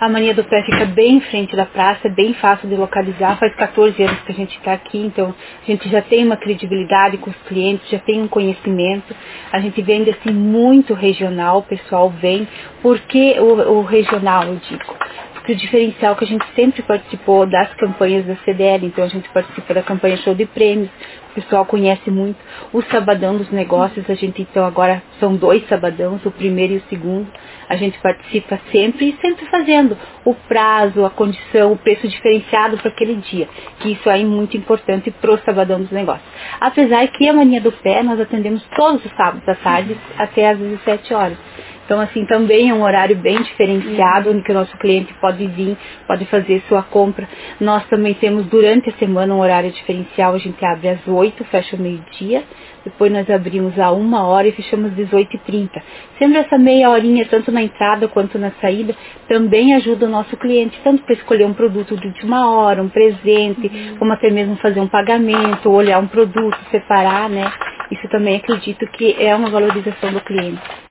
A Mania do Pé fica bem em frente da praça, é bem fácil de localizar. Faz 14 anos que a gente está aqui, então a gente já tem uma credibilidade com os clientes, já tem um conhecimento. A gente vende assim muito regional, o pessoal vem. Por que o regional, eu digo? Porque o diferencial que a gente sempre participou das campanhas da CDL, então a gente participa da campanha Show de Prêmios, o pessoal conhece muito. O Sabadão dos Negócios, a gente então agora são 2 sabadãos, o primeiro e o segundo. A gente participa sempre e sempre fazendo o prazo, a condição, o preço diferenciado para aquele dia, que isso é muito importante para o Sabadão dos Negócios. Apesar que a Mania do Pé nós atendemos todos os sábados à tarde até às 17 horas. Então, assim, também é um horário bem diferenciado, onde que o nosso cliente pode vir, pode fazer sua compra. Nós também temos, durante a semana, um horário diferencial. A gente abre às 8, fecha ao meio-dia. Depois nós abrimos a 1h e fechamos às 18h30. Sempre essa meia horinha, tanto na entrada quanto na saída, também ajuda o nosso cliente, tanto para escolher um produto de última hora, um presente, como até mesmo fazer um pagamento, olhar um produto, separar, né? Isso também acredito que é uma valorização do cliente.